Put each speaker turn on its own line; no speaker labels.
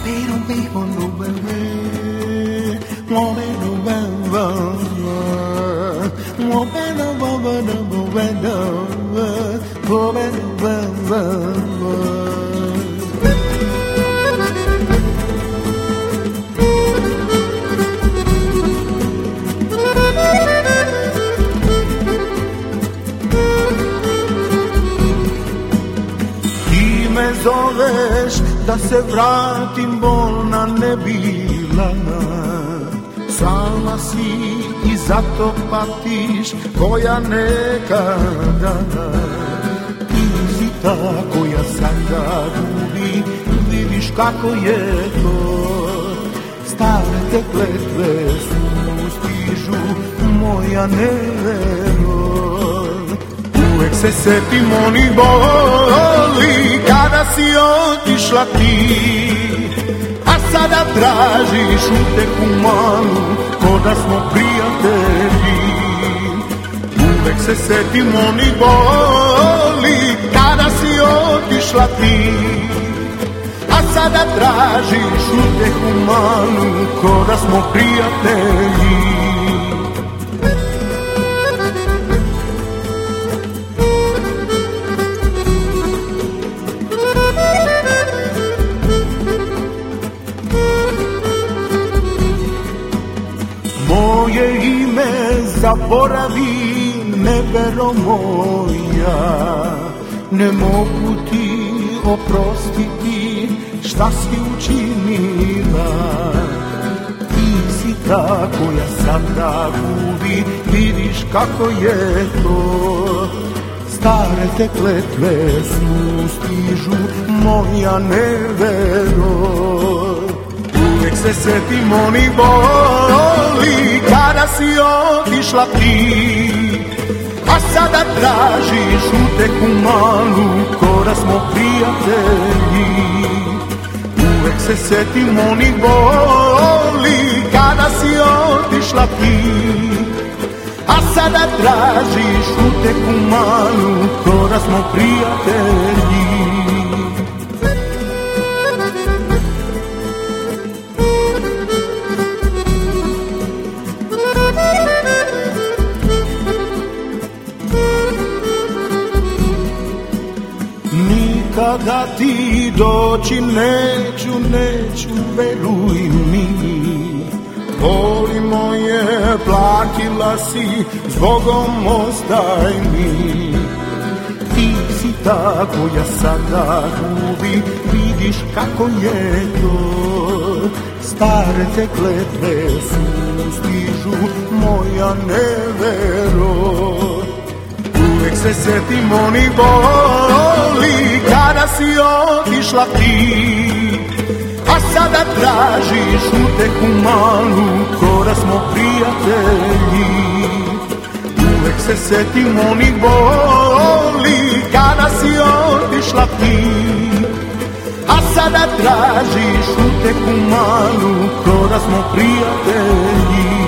Zoveš da se vratim, bolna ne bila. Sama si i zato patiš koja nekada. Ti si ta koja sada gubi, vidiš kako je to. Stare te kletve su stižu, moja nevero. Uvek se setim onih boli kada si otišla ti, a sada tražiš uteku malu ko da smo prijatelji. Uvek se setim onih boli kada si otišla ti, a sada tražiš uteku malu ko da smo prijatelji. Moje ime zaboravi, nevero moja, ne mogu ti oprostiti šta si učinila. Ti si ta koja sada gubi, vidiš kako je to. Stare te kletve su stižu, moja nevero. Uvek se setim onih boli kada si otišla ti, a sada tražiš uteku malu ko da smo prijatelji. Uvek se setim onih boli kada si otišla ti, a sada tražiš uteku malu ko da smo prijatelji. Nikada ti doći neću, veruj mi. Boli moje, platila si, zbogom ostaj mi. Ti si ta koja sada gubi, vidiš kako je to. Stare te kletve su stižu, moja nevero. Uvek se setim onih boli kada si otišla ti, a sada tražiš uteku malu ko da smo prijatelji. Uvek se setim onih boli kada si otišla ti, a sada tražiš uteku malu ko da smo prijatelji.